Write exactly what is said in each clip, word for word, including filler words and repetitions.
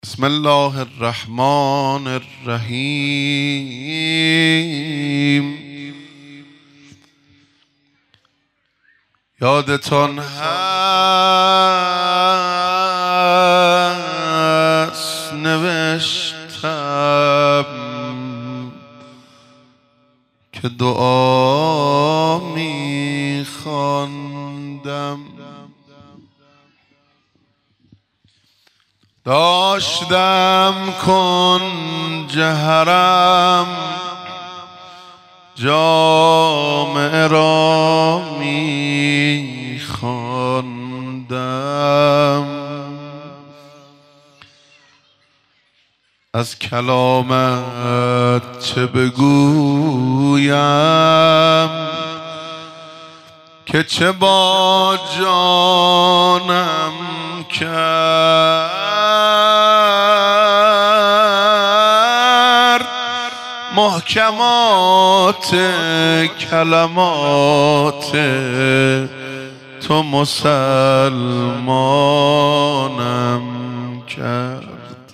بسم الله الرحمن الرحیم. یادتان هست نوشتم که دعا می خواندم، داشتم کنج حرم جامعه را می خواندم، از کلامت چه بگویم که چه با جانم کرد، محکمات کلمات تو مسلمانم کرد.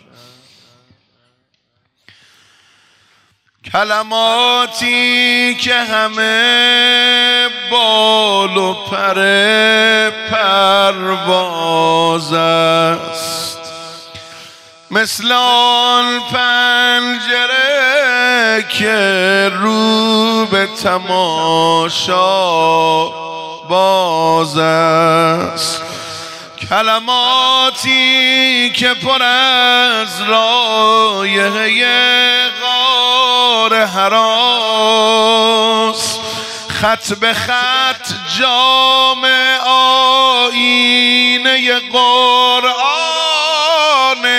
کلماتی که همه بال و پر پرواز است، مثل آن پنجره که رو به تماشا باز است، کلماتی که پر از رایحه غار هراست، خط به خط جام آیینه قرآن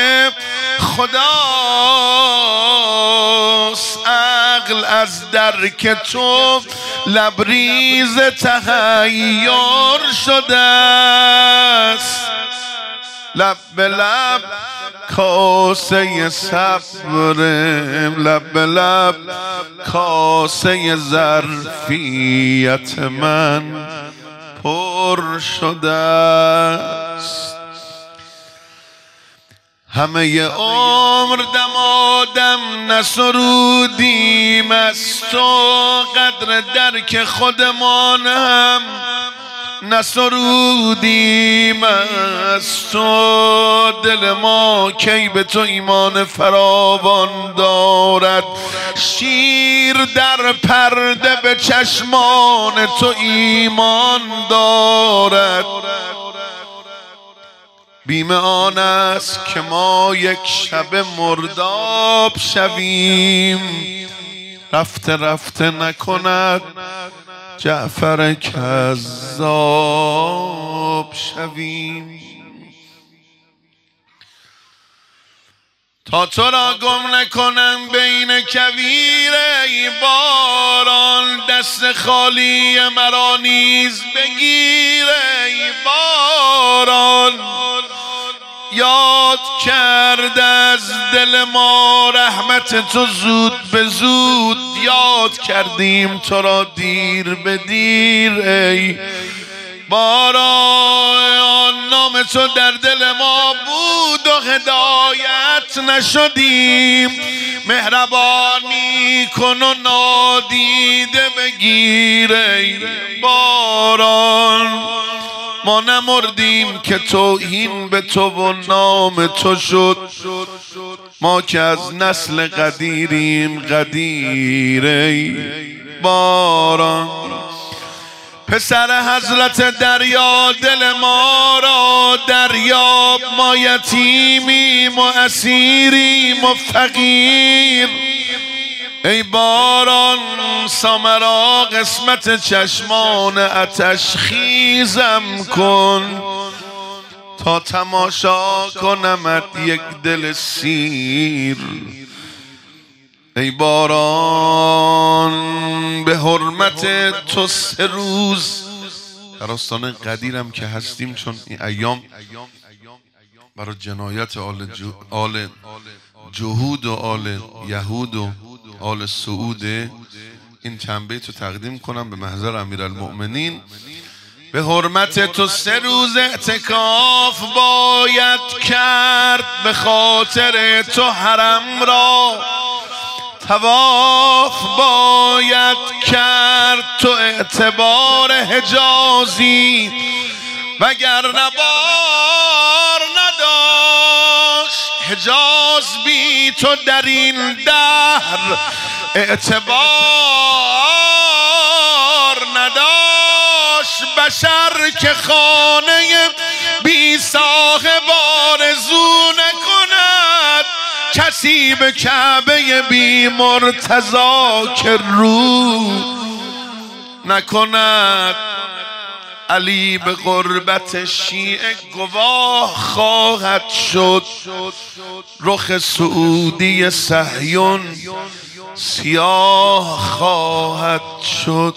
خداست. عقل از درک تو لبریز تحیر شده است، لب به لب کاسه صبر، لب به لب کاسه ظرفیت من پر شده است. همه عمر دمادم نسرودیم از تو، قدر درک خودمان هم نسرودیم از تو. دل ما کی به تو ایمان فراوان دارد، شیر در پرده به چشمان تو ایمان دارد. بیم آن است که ما یک شب مرداب شویم، رفته رفته نکند جعفر کذاب شویم. تا تو را گم نکنم بین کویر ای باران، دست خالی مرا نیز بگیر ای باران. یاد کرد از دل ما رحمت تو زود به زود، یاد کردیم تو را دیر به دیر ای باران. نام تو در دل ما بود و هدایت نشدیم، مهربانی کن و نادیده بگیر ای باران. ما نمردیم که توهین به تو و نام تو شد، ما که از نسل قدیریم قدیر ای باران. پسر حضرت دریا دل ما را دریاب، ما یتیمیم و اسیریم و فقیر ای باران. سامرا قسمت چشمان آتش خیزم کن، تا تماشا کنمت یک دل سیر ای باران. به حرمت تو سه روز در آستان قدیرم که هستیم، چون این ایام برای جنایت آل, جو آل جهود و آل یهود و آل سعود این چند بیت رو تقدیم کنم به محضر امیرالمؤمنین. به حرمت تو سه روز اعتکاف باید کرد، به خاطر تو حرم را طواف باید کرد. تو اعتبار حجازی وگر نبار نداشت، حجاز بی تو در این دهر اعتبار نداشت. بشر که خانه بی صاحب آرزو نکند، کسی به کعبه بی مرتضا که رو نکند. علی به غربت شیعه گواه خواهد شد، رخ سعودی صهیون سیاه خواهد شد.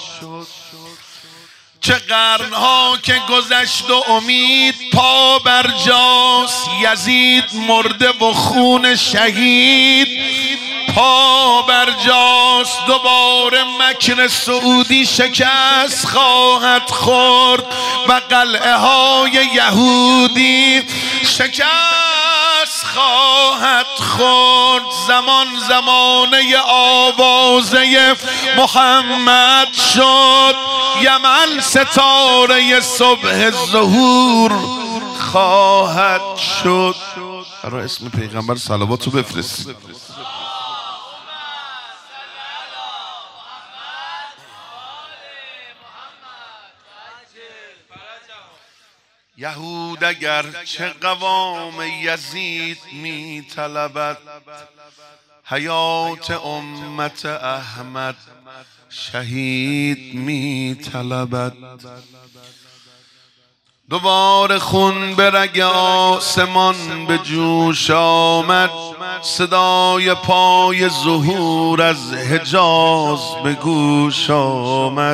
چه قرنها که گذشت و امید پا برجاست، یزید مرده و خون شهید پا برجاست. دوباره مکر سعودی شکست خواهد خورد و قلعه های یهودی شکست خواهد خورد. زمان زمانه آوازه محمد شد، یمن ستاره صبح ظهور خواهد شد. برای اسم پیغمبر صلوات رو بفرستید. یهود اگر چه قوام یزید می طلبد، حیات امت احمد شهید می طلبد. دوباره خون به رگ آسمان به جوش آمد، صدای پای ظهور از حجاز به گوش آمد.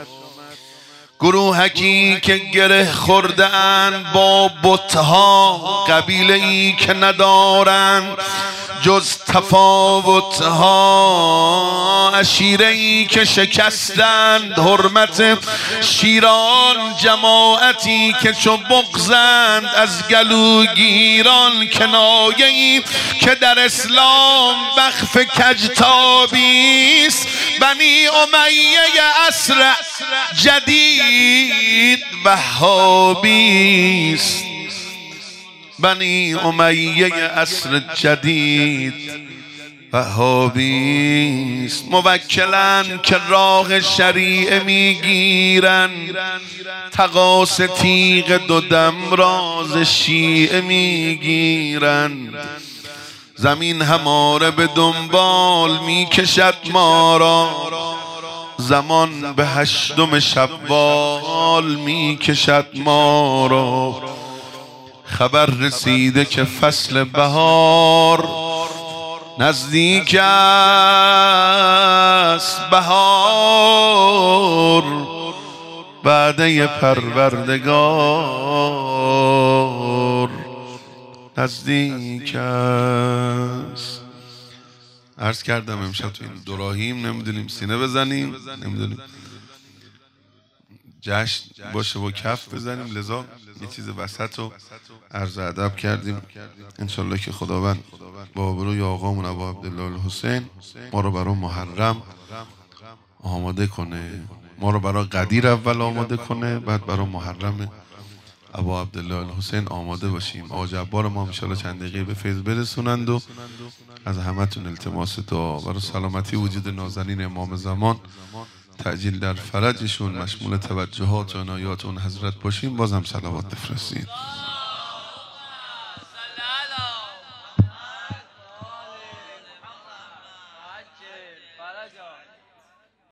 گروهکی که گره خورده اند با بتها، قبیله ای که ندارند جز تفاوتها، عشیره ای که شکستند حرمت شیران، جماعتی که چو بغزند از گلوگیران، کنایه ای که در اسلام وقف کجتابیست. بنی امیه عصر جدید وهابیست، بنی امیه عصر جدید وهابیست. موکلن که راه شریعه میگیرن، تقاس تیغ دو دم راز شیعه میگیرن. زمین هماره به دنبال میکشد ما را، زمان به هشتم شوال میکشد ما را. خبر رسیده که فصل بهار نزدیک است، بهار وعده پروردگار نزدیک است. عرض کردم امشب تو این دوراهیم نمیدونیم سینه بزنیم، نمیدونیم جشن باشه و کف بزنیم، لذا یه چیز وسط رو عرض ادب کردیم. انشالله که خداوند با آبروی آقامون ابا عبدالله الحسین ما رو برای محرم آماده کنه، ما رو برای قدیر اول آماده کنه، بعد برای محرم ابا عبدالله الحسین آماده باشیم. آقا جبار ما انشالله چند دقیقه به فیض برسونند و از همتون التماس دعا برای سلامتی وجود نازنین امام زمان، تعجیل در فرجشون، مشمول توجهات و عنایات اون حضرت باشیم. بازم صلوات بفرستید.